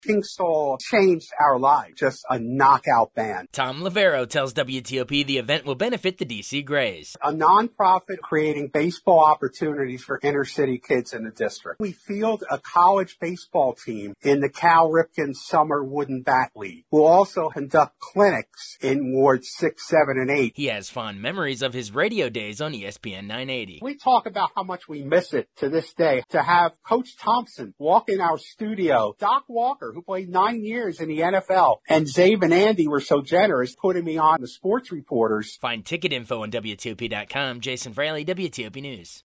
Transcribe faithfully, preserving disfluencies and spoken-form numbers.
King Soul changed our lives. Just a knockout band. Tom Lavero tells W T O P the event will benefit the D C Grays. A nonprofit creating baseball opportunities for inner city kids in the district. We field a college baseball team in the Cal Ripken Summer Wooden Bat League. We'll also conduct clinics in wards six, seven, and eight. He has fond memories of his radio days on E S P N nine eighty. We talk about how much we miss it to this day to have Coach Thompson walk in our studio. Doc Walker, who played nine years in the N F L, and Zabe and Andy were so generous putting me on the sports reporters. Find ticket info on W T O P dot com. Jason Fraley, W T O P News.